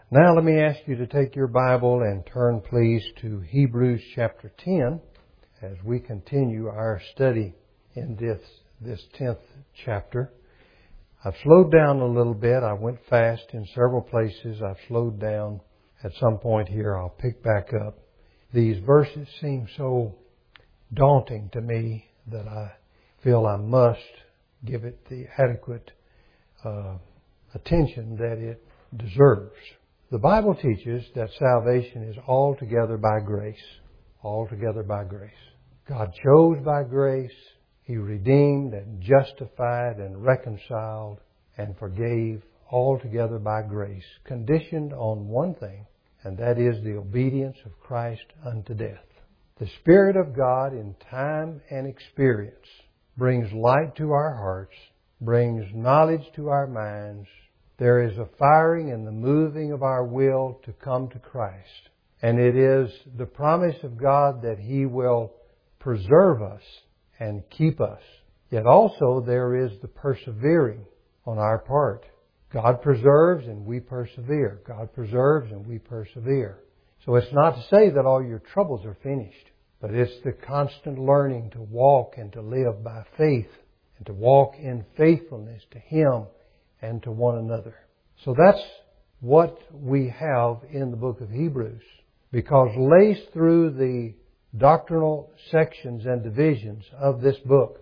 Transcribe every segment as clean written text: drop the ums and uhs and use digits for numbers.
Now let me ask you to take your Bible and turn please to Hebrews chapter 10 as we continue our study in this 10th chapter. I've slowed down a little bit. I went fast in several places. I've slowed down. At some point here I'll pick back up. These verses seem so daunting to me that I feel I must give it the adequate attention that it deserves. The Bible teaches that salvation is altogether by grace. Altogether by grace. God chose by grace. He redeemed and justified and reconciled and forgave altogether by grace, conditioned on one thing, and that is the obedience of Christ unto death. The Spirit of God in time and experience brings light to our hearts, brings knowledge to our minds. There is a firing and the moving of our will to come to Christ. And it is the promise of God that He will preserve us and keep us. Yet also there is the persevering on our part. God preserves and we persevere. God preserves and we persevere. So it's not to say that all your troubles are finished, but it's the constant learning to walk and to live by faith and to walk in faithfulness to Him and to one another. So that's what we have in the book of Hebrews. Because laced through the doctrinal sections and divisions of this book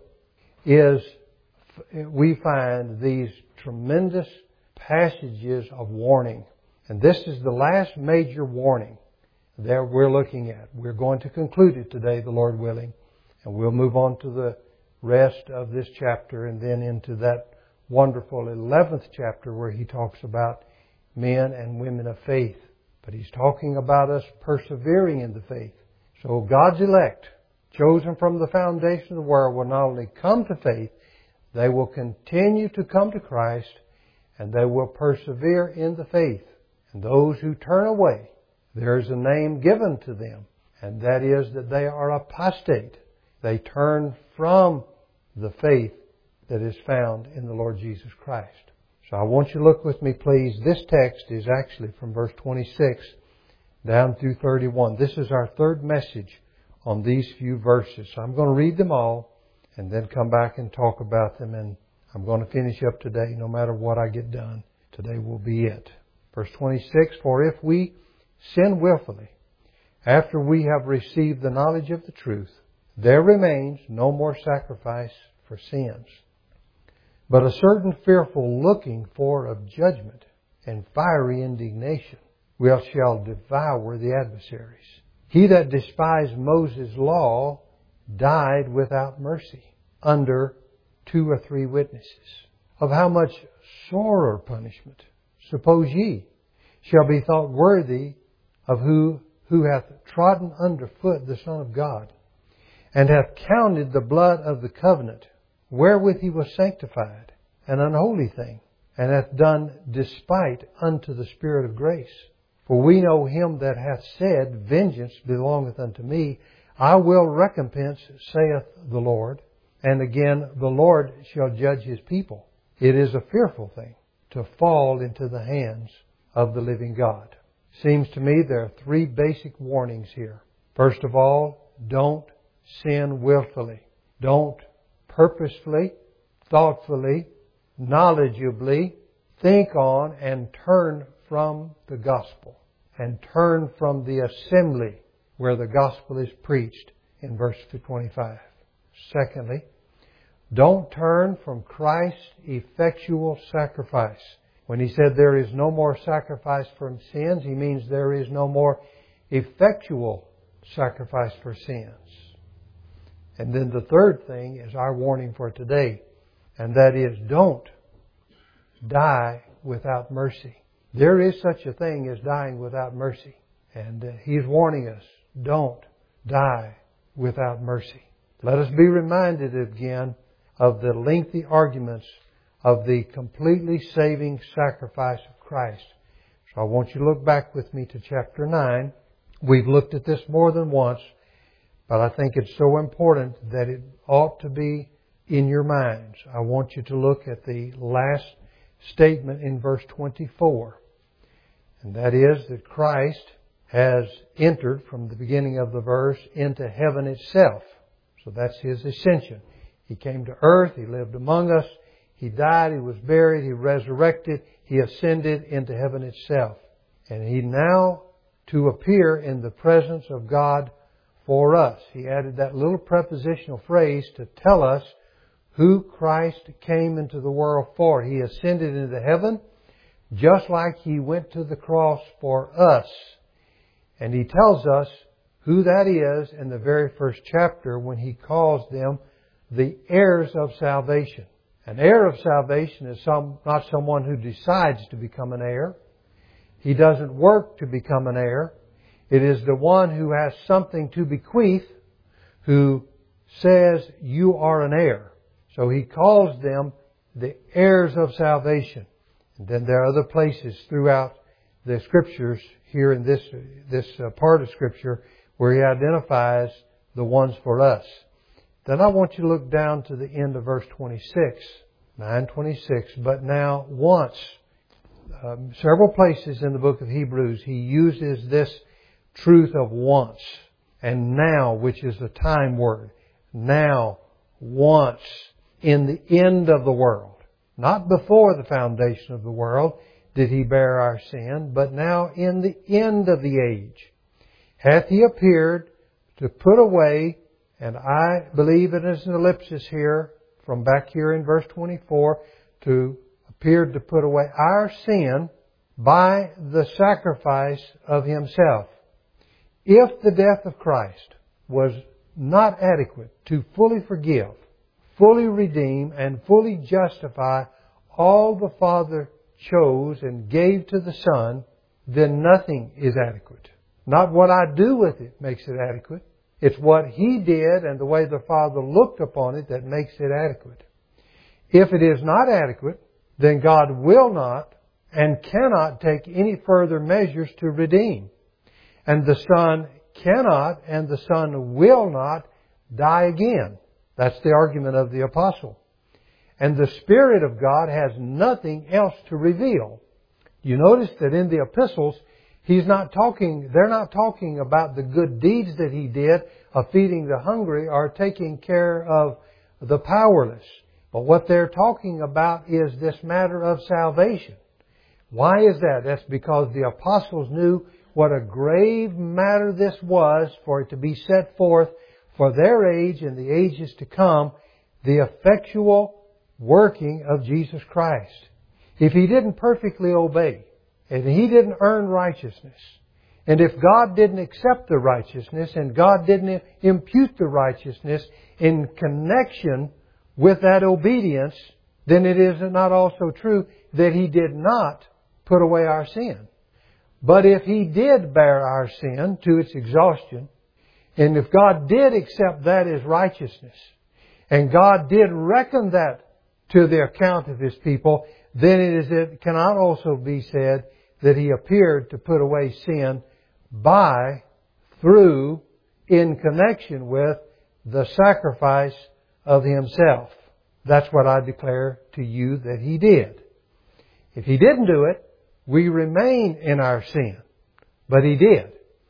we find these tremendous passages of warning. And this is the last major warning that we're looking at. We're going to conclude it today, the Lord willing. And we'll move on to the rest of this chapter and then into that wonderful 11th chapter where he talks about men and women of faith. But he's talking about us persevering in the faith. So God's elect, chosen from the foundation of the world, will not only come to faith, they will continue to come to Christ and they will persevere in the faith. And those who turn away, there is a name given to them, and that is that they are apostate. They turn from the faith that is found in the Lord Jesus Christ. So I want you to look with me, please. This text is actually from verse 26 down through 31. This is our third message on these few verses. So I'm going to read them all and then come back and talk about them. And I'm going to finish up today no matter what I get done. Today will be it. Verse 26, for if we sin willfully, after we have received the knowledge of the truth, there remains no more sacrifice for sins, but a certain fearful looking for of judgment and fiery indignation, which shall devour the adversaries. He that despised Moses' law died without mercy under 2 or 3 witnesses. Of how much sorer punishment, suppose ye, shall be thought worthy of who hath trodden under foot the Son of God, and hath counted the blood of the covenant, wherewith he was sanctified, an unholy thing, and hath done despite unto the Spirit of grace. For we know him that hath said, vengeance belongeth unto me, I will recompense, saith the Lord. And again, the Lord shall judge His people. It is a fearful thing to fall into the hands of the living God. Seems to me there are 3 basic warnings here. First of all, don't sin willfully. Don't purposefully, thoughtfully, knowledgeably think on and turn from the gospel and turn from the assembly where the gospel is preached in verse 25. Secondly, don't turn from Christ's effectual sacrifice. When he said there is no more sacrifice for sins, he means there is no more effectual sacrifice for sins. And then the third thing is our warning for today, and that is don't die without mercy. There is such a thing as dying without mercy. And He's warning us, don't die without mercy. Let us be reminded again of the lengthy arguments of the completely saving sacrifice of Christ. So I want you to look back with me to chapter 9. We've looked at this more than once, but I think it's so important that it ought to be in your minds. I want you to look at the last statement in verse 24. And that is that Christ has entered from the beginning of the verse into heaven itself. So that's His ascension. He came to earth. He lived among us. He died. He was buried. He resurrected. He ascended into heaven itself. And He now to appear in the presence of God for us. He added that little prepositional phrase to tell us who Christ came into the world for. He ascended into heaven just like He went to the cross for us. And He tells us who that is in the very first chapter when He calls them the heirs of salvation. An heir of salvation is not someone who decides to become an heir. He doesn't work to become an heir. It is the one who has something to bequeath who says, you are an heir. So He calls them the heirs of salvation. And then there are other places throughout the Scriptures here in this part of Scripture where He identifies the ones for us. Then I want you to look down to the end of verse 26, 9:26. But now once, several places in the book of Hebrews, he uses this truth of once and now, which is a time word. Now, once, in the end of the world. Not before the foundation of the world did He bear our sin, but now in the end of the age hath He appeared to put away, and I believe it is an ellipsis here, from back here in verse 24, to appeared to put away our sin by the sacrifice of Himself. If the death of Christ was not adequate to fully forgive, fully redeem, and fully justify all the Father chose and gave to the Son, then nothing is adequate. Not what I do with it makes it adequate. It's what He did and the way the Father looked upon it that makes it adequate. If it is not adequate, then God will not and cannot take any further measures to redeem. And the Son cannot and the Son will not die again. That's the argument of the apostle. And the Spirit of God has nothing else to reveal. You notice that in the epistles, they're not talking about the good deeds that He did of feeding the hungry or taking care of the powerless. But what they're talking about is this matter of salvation. Why is that? That's because the apostles knew what a grave matter this was for it to be set forth for their age and the ages to come, the effectual working of Jesus Christ. If He didn't perfectly obey, and He didn't earn righteousness, and if God didn't accept the righteousness, and God didn't impute the righteousness in connection with that obedience, then it is not also true that He did not put away our sin. But if He did bear our sin to its exhaustion, and if God did accept that as righteousness, and God did reckon that to the account of His people, then it cannot also be said that He appeared to put away sin through, in connection with the sacrifice of Himself. That's what I declare to you that He did. If He didn't do it, we remain in our sin. But He did.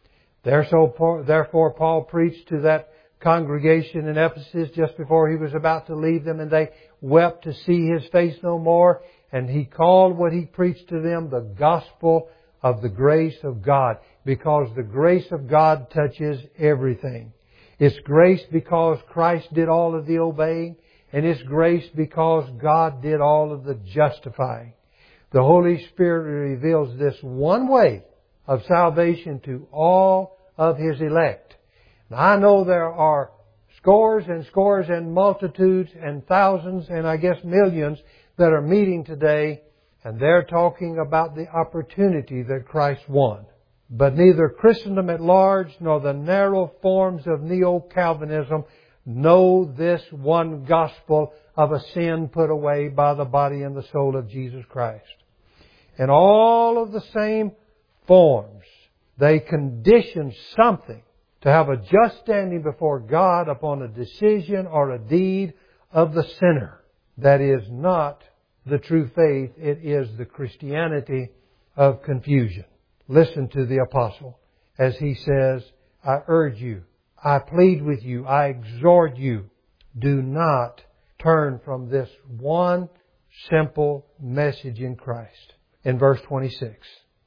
Therefore, Paul preached to that congregation in Ephesus just before he was about to leave them, and they wept to see his face no more. And he called what he preached to them the gospel of the grace of God, because the grace of God touches everything. It's grace because Christ did all of the obeying, and it's grace because God did all of the justifying. The Holy Spirit reveals this one way of salvation to all of His elect. Now, I know there are scores and multitudes and thousands and I guess millions that are meeting today, and they're talking about the opportunity that Christ won. But neither Christendom at large nor the narrow forms of Neo-Calvinism know this one gospel of a sin put away by the body and the soul of Jesus Christ. In all of the same forms, they condition something to have a just standing before God upon a decision or a deed of the sinner. That is not the true faith. It is the Christianity of confusion. Listen to the apostle as he says, I urge you, I plead with you, I exhort you, do not turn from this one simple message in Christ. In verse 26,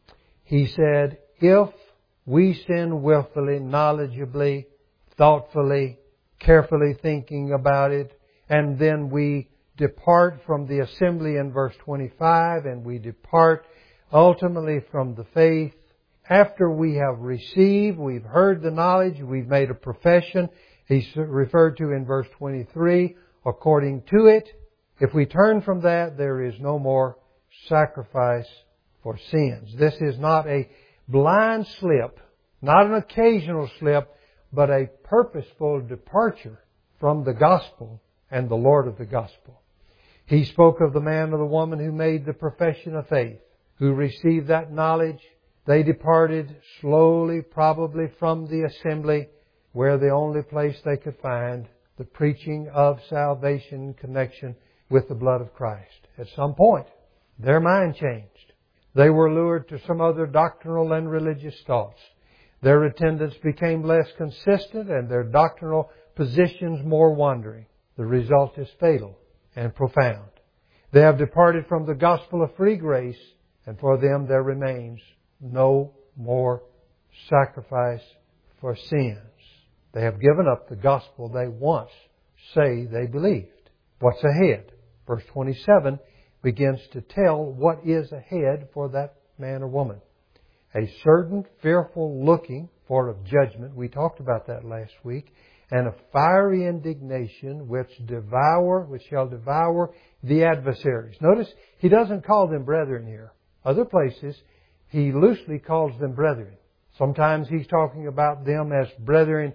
he said, if we sin willfully, knowledgeably, thoughtfully, carefully thinking about it, and then we depart from the assembly in verse 25, and we depart ultimately from the faith, after we have received, we've heard the knowledge, we've made a profession, he's referred to in verse 23, according to it, if we turn from that, there is no more sacrifice for sins. This is not a blind slip, not an occasional slip, but a purposeful departure from the gospel and the Lord of the gospel. He spoke of the man or the woman who made the profession of faith, who received that knowledge. They departed slowly, probably from the assembly, where the only place they could find the preaching of salvation in connection with the blood of Christ. At some point, their mind changed. They were lured to some other doctrinal and religious thoughts. Their attendance became less consistent and their doctrinal positions more wandering. The result is fatal and profound. They have departed from the gospel of free grace, and for them there remains no more sacrifice for sins. They have given up the gospel they once say they believed. What's ahead? Verse 27 begins to tell what is ahead for that man or woman. A certain fearful looking for of judgment. We talked about that last week. And a fiery indignation which shall devour the adversaries. Notice, he doesn't call them brethren here. Other places, he loosely calls them brethren. Sometimes he's talking about them as brethren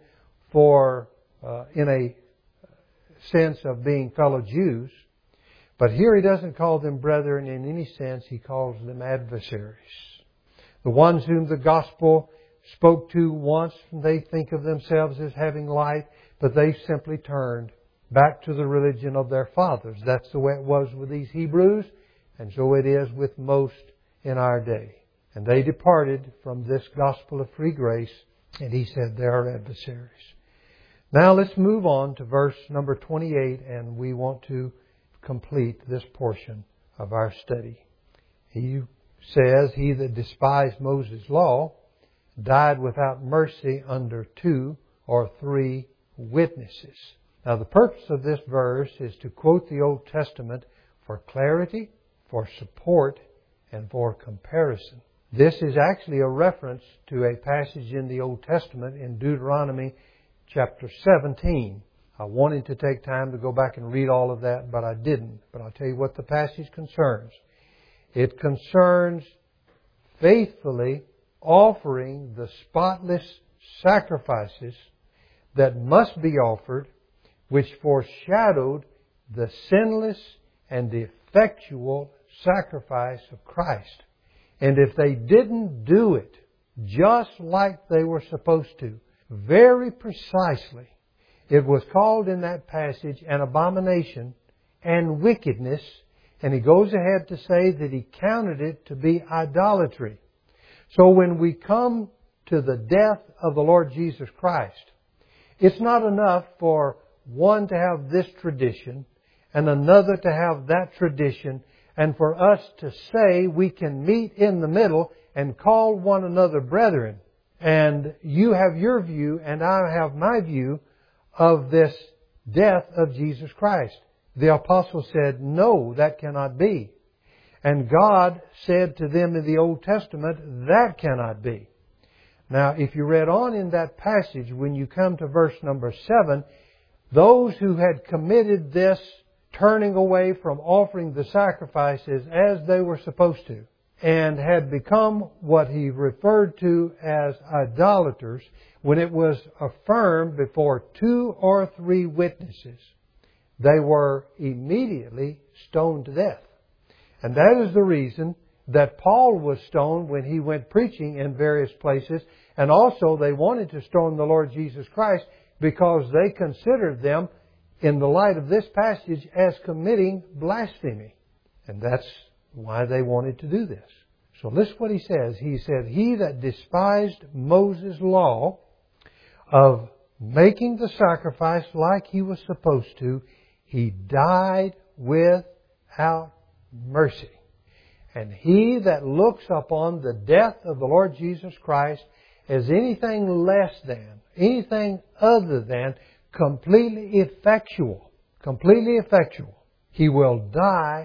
in a sense of being fellow Jews. But here he doesn't call them brethren in any sense. He calls them adversaries. The ones whom the gospel spoke to once, they think of themselves as having life, but they simply turned back to the religion of their fathers. That's the way it was with these Hebrews, and so it is with most in our day. And they departed from this gospel of free grace, and he said they are adversaries. Now let's move on to verse number 28, and we want to complete this portion of our study. He says, he that despised Moses' law died without mercy under 2 or 3 witnesses. Now the purpose of this verse is to quote the Old Testament for clarity, for support, and for comparison. This is actually a reference to a passage in the Old Testament in Deuteronomy chapter 17. I wanted to take time to go back and read all of that, but I didn't. But I'll tell you what the passage concerns. It concerns faithfully offering the spotless sacrifices that must be offered, which foreshadowed the sinless and effectual sacrifice of Christ. And if they didn't do it just like they were supposed to, very precisely, it was called in that passage an abomination and wickedness, and he goes ahead to say that he counted it to be idolatry. So when we come to the death of the Lord Jesus Christ, it's not enough for one to have this tradition and another to have that tradition, and for us to say we can meet in the middle and call one another brethren. And you have your view and I have my view of this death of Jesus Christ. The apostle said, no, that cannot be. And God said to them in the Old Testament, that cannot be. Now, if you read on in that passage, when you come to verse number 7, those who had committed this turning away from offering the sacrifices as they were supposed to, and had become what he referred to as idolaters, when it was affirmed before 2 or 3 witnesses, they were immediately stoned to death. And that is the reason that Paul was stoned when he went preaching in various places. And also they wanted to stone the Lord Jesus Christ because they considered them, in the light of this passage, as committing blasphemy. And that's why they wanted to do this. So listen what he says. He said, he that despised Moses' law of making the sacrifice like he was supposed to, he died without mercy. And he that looks upon the death of the Lord Jesus Christ as anything less than, anything other than completely effectual, he will die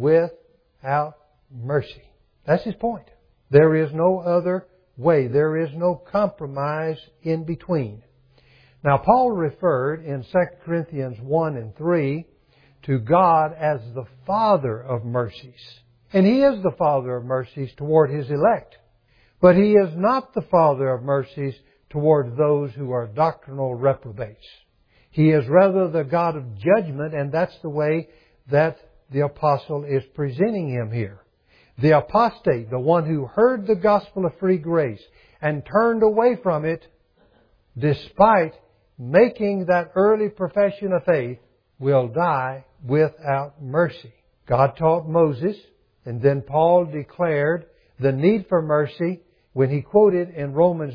without mercy. That's his point. There is no other way. There is no compromise in between. Now, Paul referred in 2 Corinthians 1 and 3 to God as the Father of mercies. And He is the Father of mercies toward His elect. But He is not the Father of mercies toward those who are doctrinal reprobates. He is rather the God of judgment, and that's the way that the apostle is presenting Him here. The apostate, the one who heard the gospel of free grace and turned away from it, despite making that early profession of faith, will die without mercy. God taught Moses, and then Paul declared the need for mercy when he quoted in Romans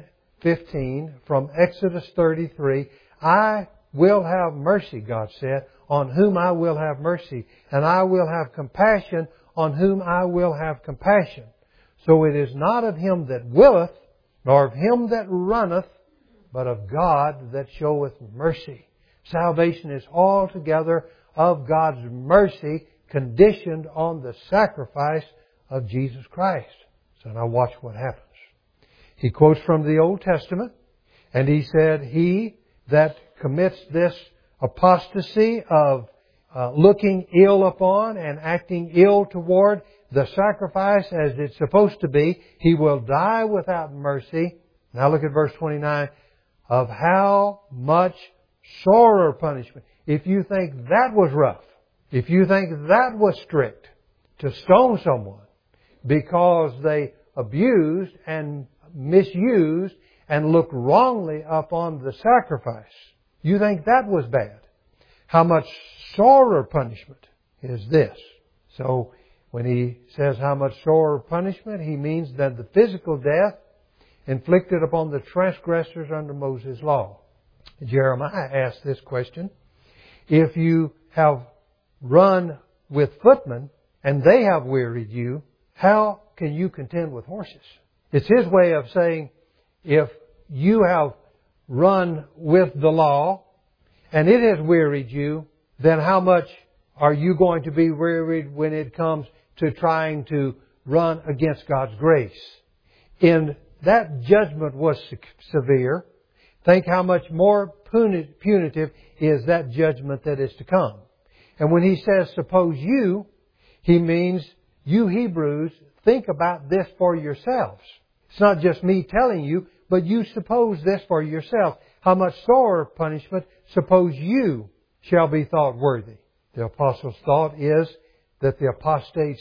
9:15 from Exodus 33, I will have mercy, God said, on whom I will have mercy, and I will have compassion on whom I will have compassion. So it is not of him that willeth, nor of him that runneth, but of God that showeth mercy. Salvation is altogether of God's mercy, conditioned on the sacrifice of Jesus Christ. So now watch what happens. He quotes from the Old Testament, and he said, he that commits this apostasy of looking ill upon and acting ill toward the sacrifice as it's supposed to be, he will die without mercy. Now look at verse 29. Of how much sorer punishment. If you think that was rough, if you think that was strict, to stone someone because they abused and misused and looked wrongly upon the sacrifice, you think that was bad. How much sorer punishment is this? So when he says how much sorer punishment, he means that the physical death inflicted upon the transgressors under Moses' law. Jeremiah asked this question. If you have run with footmen and they have wearied you, how can you contend with horses? It's his way of saying, if you have run with the law and it has wearied you, then how much are you going to be wearied when it comes to trying to run against God's grace? In that judgment was severe. Think how much more punitive is that judgment that is to come. And when he says, suppose you, he means you Hebrews think about this for yourselves. It's not just me telling you, but you suppose this for yourself. How much sorer punishment suppose you shall be thought worthy? The apostle's thought is that the apostate's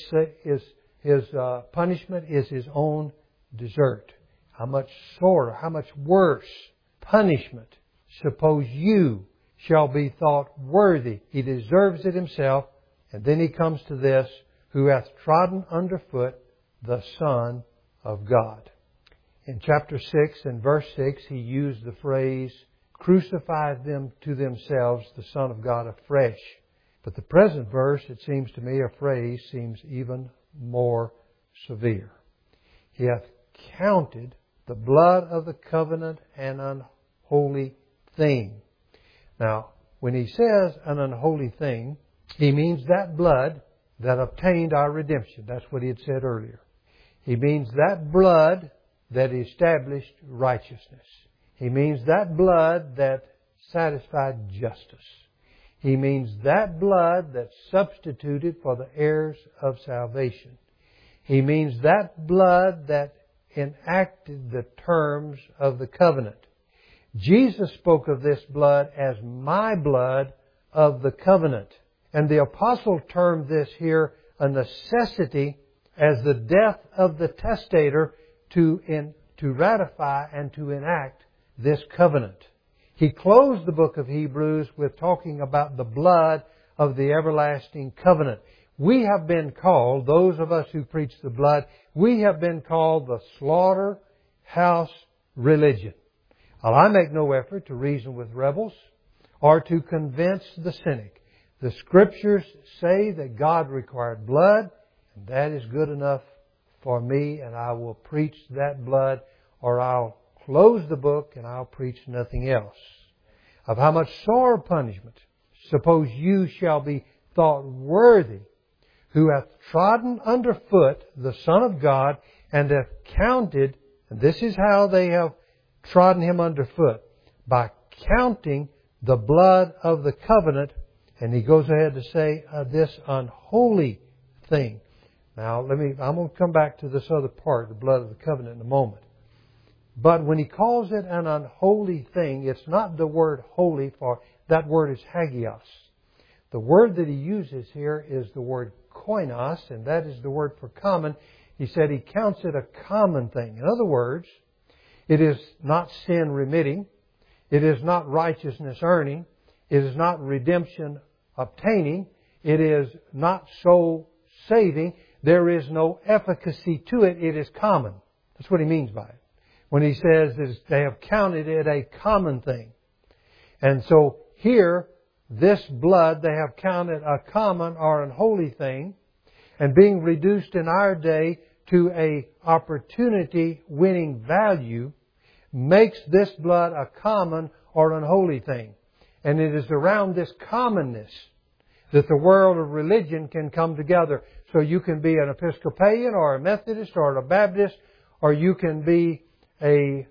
his punishment is his own desert. How much sorer, how much worse punishment suppose you shall be thought worthy? He deserves it himself. And then he comes to this, who hath trodden underfoot the Son of God. In chapter 6 and verse 6, he used the phrase, crucify them to themselves, the Son of God afresh. But the present verse, it seems to me, a phrase seems even more severe. He hath counted the blood of the covenant an unholy thing. Now, when he says an unholy thing, he means that blood that obtained our redemption. That's what he had said earlier. He means that blood that established righteousness. He means that blood that satisfied justice. He means that blood that substituted for the heirs of salvation. He means that blood that enacted the terms of the covenant. Jesus spoke of this blood as my blood of the covenant. And the apostle termed this here a necessity as the death of the testator to ratify and to enact this covenant. He closed the book of Hebrews with talking about the blood of the everlasting covenant, we have been called, those of us who preach the blood, we have been called the slaughterhouse religion. Well, I make no effort to reason with rebels or to convince the cynic. The Scriptures say that God required blood, and that is good enough for me, and I will preach that blood, or I'll close the book and I'll preach nothing else. Of how much sore punishment, suppose you shall be thought worthy, who hath trodden under foot the Son of God, and hath counted, and this is how they have trodden Him underfoot, by counting the blood of the covenant, and he goes ahead to say, this unholy thing. Now, I'm going to come back to this other part, the blood of the covenant, in a moment. But when he calls it an unholy thing, it's not the word holy, for that word is hagios. The word that he uses here is the word koinos, and that is the word for common. He said he counts it a common thing. In other words, it is not sin remitting. It is not righteousness earning. It is not redemption obtaining. It is not soul saving. There is no efficacy to it. It is common. That's what he means by it. When he says they have counted it a common thing. And so here, this blood they have counted a common or unholy thing, and being reduced in our day to a opportunity winning value makes this blood a common or unholy thing. And it is around this commonness that the world of religion can come together. So you can be an Episcopalian or a Methodist or a Baptist, or you can be a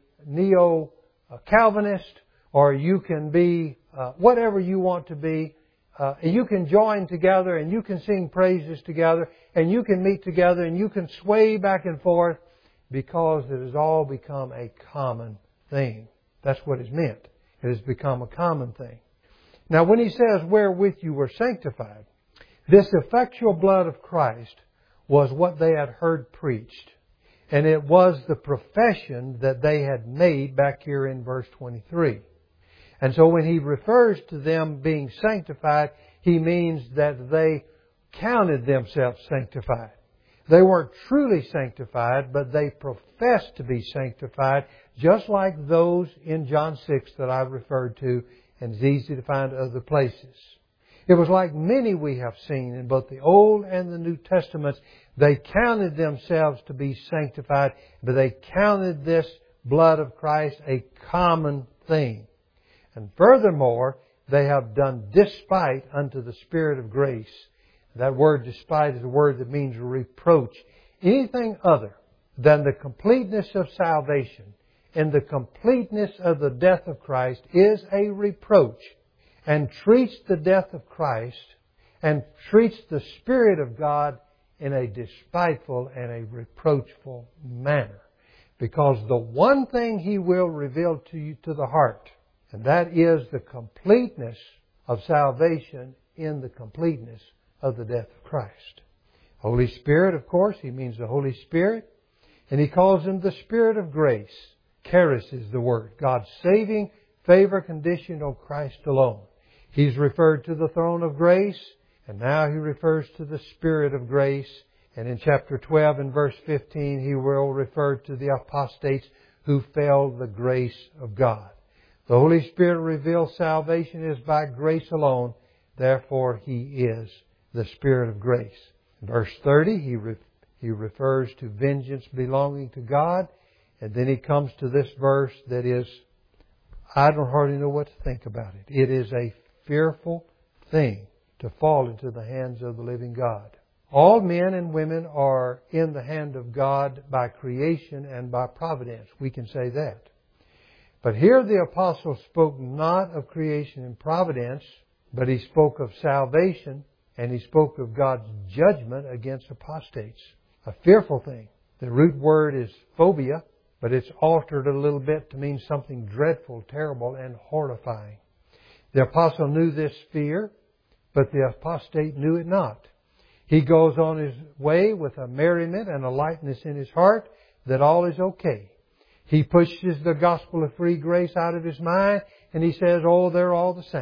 Neo-Calvinist, or you can be whatever you want to be. And you can join together and you can sing praises together and you can meet together and you can sway back and forth because it has all become a common thing. That's what is meant. It has become a common thing. Now when he says, wherewith you were sanctified, this effectual blood of Christ was what they had heard preached. And it was the profession that they had made back here in verse 23. And so when he refers to them being sanctified, he means that they counted themselves sanctified. They weren't truly sanctified, but they professed to be sanctified, just like those in John 6 that I referred to, and it's easy to find other places. It was like many we have seen in both the Old and the New Testaments. They counted themselves to be sanctified, but they counted this blood of Christ a common thing. And furthermore, they have done despite unto the Spirit of grace. That word despite is a word that means reproach. Anything other than the completeness of salvation and the completeness of the death of Christ is a reproach, and treats the death of Christ and treats the Spirit of God in a despiteful and a reproachful manner. Because the one thing He will reveal to you to the heart, and that is the completeness of salvation in the completeness of the death of Christ. Holy Spirit, of course, He means the Holy Spirit. And He calls Him the Spirit of grace. Charis is the word. God's saving favor conditioned on Christ alone. He's referred to the throne of grace, and now He refers to the Spirit of grace. And in chapter 12 and verse 15, He will refer to the apostates who failed the grace of God. The Holy Spirit reveals salvation is by grace alone. Therefore, He is the Spirit of grace. In verse 30, He refers to vengeance belonging to God. And then He comes to this verse that is, I don't hardly know what to think about it. It is a fearful thing to fall into the hands of the living God. All men and women are in the hand of God by creation and by providence. We can say that. But here the apostle spoke not of creation and providence, but he spoke of salvation, and he spoke of God's judgment against apostates. A fearful thing. The root word is phobia, but it's altered a little bit to mean something dreadful, terrible, and horrifying. The apostle knew this fear, but the apostate knew it not. He goes on his way with a merriment and a lightness in his heart that all is okay. He pushes the gospel of free grace out of his mind, and he says, oh, they're all the same.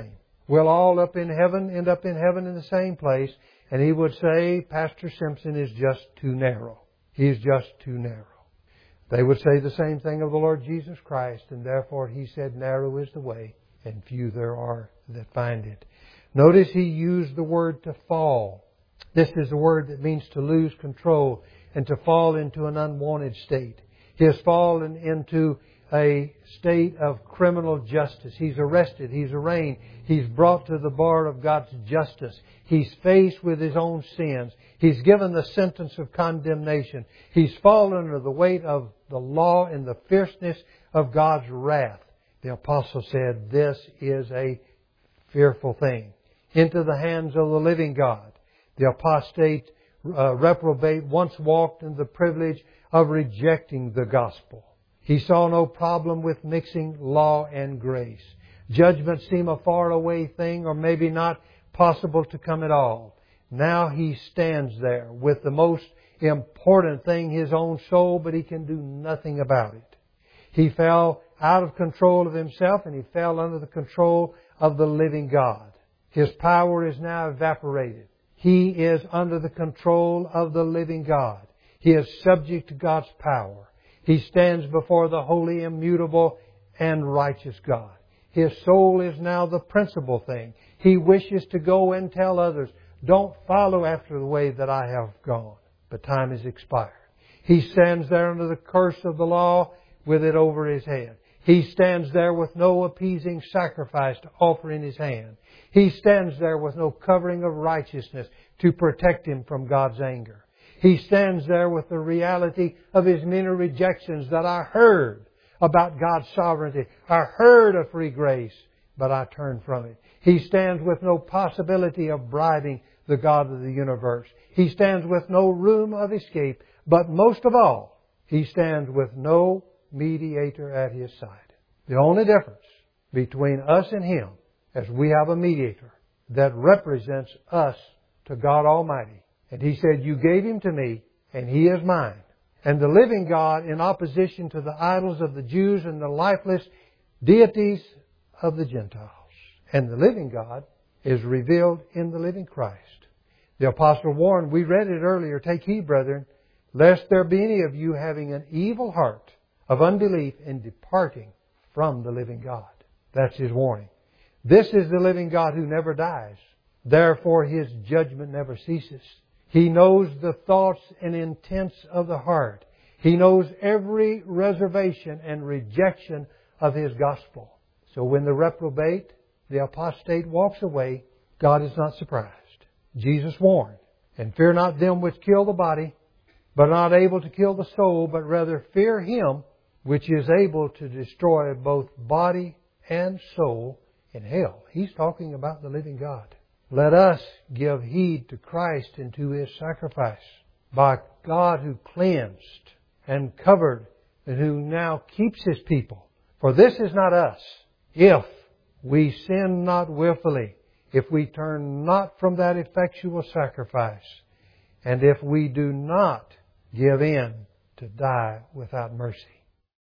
We'll all end up in heaven in the same place. And he would say, Pastor Simpson is just too narrow. He's just too narrow. They would say the same thing of the Lord Jesus Christ, and therefore He said, narrow is the way, and few there are that find it. Notice He used the word to fall. This is a word that means to lose control and to fall into an unwanted state. He has fallen into a state of criminal justice. He's arrested. He's arraigned. He's brought to the bar of God's justice. He's faced with his own sins. He's given the sentence of condemnation. He's fallen under the weight of the law and the fierceness of God's wrath. The apostle said, this is a fearful thing. Into the hands of the living God. The apostate reprobate once walked in the privilege of rejecting the gospel. He saw no problem with mixing law and grace. Judgment seemed a far away thing, or maybe not possible to come at all. Now he stands there with the most important thing, his own soul, but he can do nothing about it. He fell out of control of himself, and he fell under the control of the living God. His power is now evaporated. He is under the control of the living God. He is subject to God's power. He stands before the holy, immutable, and righteous God. His soul is now the principal thing. He wishes to go and tell others, don't follow after the way that I have gone. But time is expired. He stands there under the curse of the law with it over his head. He stands there with no appeasing sacrifice to offer in his hand. He stands there with no covering of righteousness to protect him from God's anger. He stands there with the reality of his many rejections that I heard about God's sovereignty. I heard of free grace, but I turned from it. He stands with no possibility of bribing the God of the universe. He stands with no room of escape, but most of all, he stands with no mediator at his side. The only difference between us and him is we have a mediator that represents us to God Almighty. And He said, you gave Him to me, and He is mine. And the living God, in opposition to the idols of the Jews and the lifeless deities of the Gentiles. And the living God is revealed in the living Christ. The apostle warned, we read it earlier, take heed, brethren, lest there be any of you having an evil heart of unbelief and departing from the living God. That's his warning. This is the living God who never dies. Therefore His judgment never ceases. He knows the thoughts and intents of the heart. He knows every reservation and rejection of His gospel. So when the reprobate, the apostate, walks away, God is not surprised. Jesus warned, and fear not them which kill the body, but are not able to kill the soul, but rather fear Him which is able to destroy both body and soul in hell. He's talking about the living God. Let us give heed to Christ and to His sacrifice by God who cleansed and covered and who now keeps His people. For this is not us. If we sin not willfully, if we turn not from that effectual sacrifice, and if we do not give in to die without mercy.